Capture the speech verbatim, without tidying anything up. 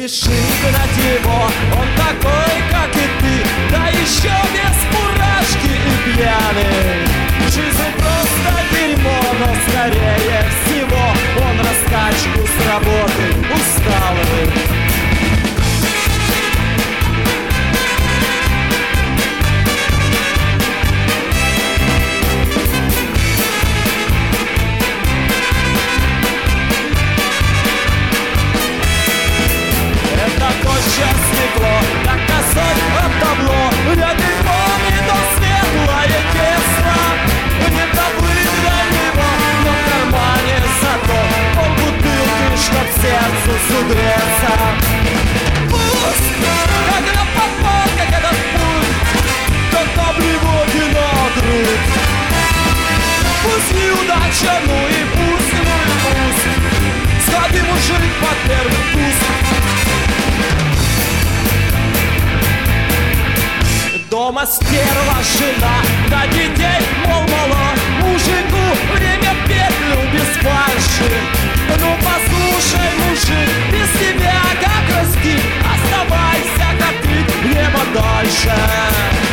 спеши гнать его, он такой, как и ты, да еще без фуражки и пьяный. Жизнь просто дерьмо, но скорее всего он раскачку с работы усталый. Стекло, как косой об табло, я не помню, но светлое тесно. Не доплыть до него, но в кармане зато пол бутылки, чтоб сердцу согреться. Пусть, как на попал, как этот путь, как облевоги на грудь. Пусть неудача, ну и пусть, ну и пусть. Сходи, мужик, под первый вкус. Дома стерва жена, на детей, мол, мало. Мужику время петлю без фальши. Ну послушай, мужик, без тебя как расти. Оставайся, как ты, небо дальше.